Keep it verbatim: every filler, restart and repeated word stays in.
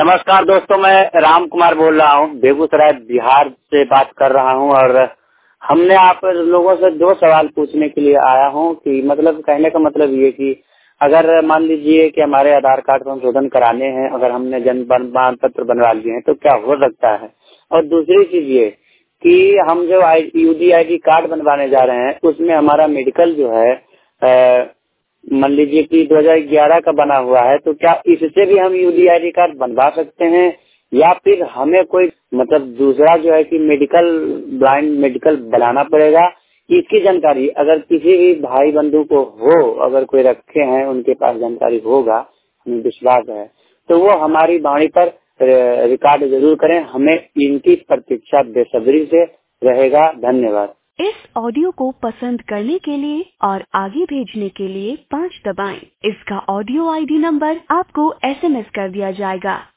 नमस्कार दोस्तों, मैं राम कुमार बोल रहा हूँ, बेगूसराय बिहार से बात कर रहा हूँ। और हमने आप लोगों से दो सवाल पूछने के लिए आया हूँ कि मतलब कहने का मतलब ये कि अगर मान लीजिए कि हमारे आधार कार्ड संशोधन कराने हैं, अगर हमने जन्म प्रमाण पत्र बनवा लिए हैं तो क्या हो सकता है। और दूसरी चीज ये कि हम जो यूडी आई डी कार्ड बनवाने जा रहे हैं उसमें हमारा मेडिकल जो है आ, मान लीजिए कि दो हज़ार ग्यारह का बना हुआ है, तो क्या इससे भी हम यूडी आई डी कार्ड बनवा सकते हैं या फिर हमें कोई मतलब दूसरा जो है कि मेडिकल ब्लाइंड मेडिकल बनाना पड़ेगा। इसकी जानकारी अगर किसी भी भाई बंधु को हो, अगर कोई रखे हैं उनके पास जानकारी होगा, हमें विश्वास है, तो वो हमारी वाणी पर रिकॉर्ड जरूर करें। हमें इनकी प्रतीक्षा बेसब्री से रहेगा। धन्यवाद। इस ऑडियो को पसंद करने के लिए और आगे भेजने के लिए पाँच दबाएं। इसका ऑडियो आईडी नंबर आपको एसएमएस कर दिया जाएगा।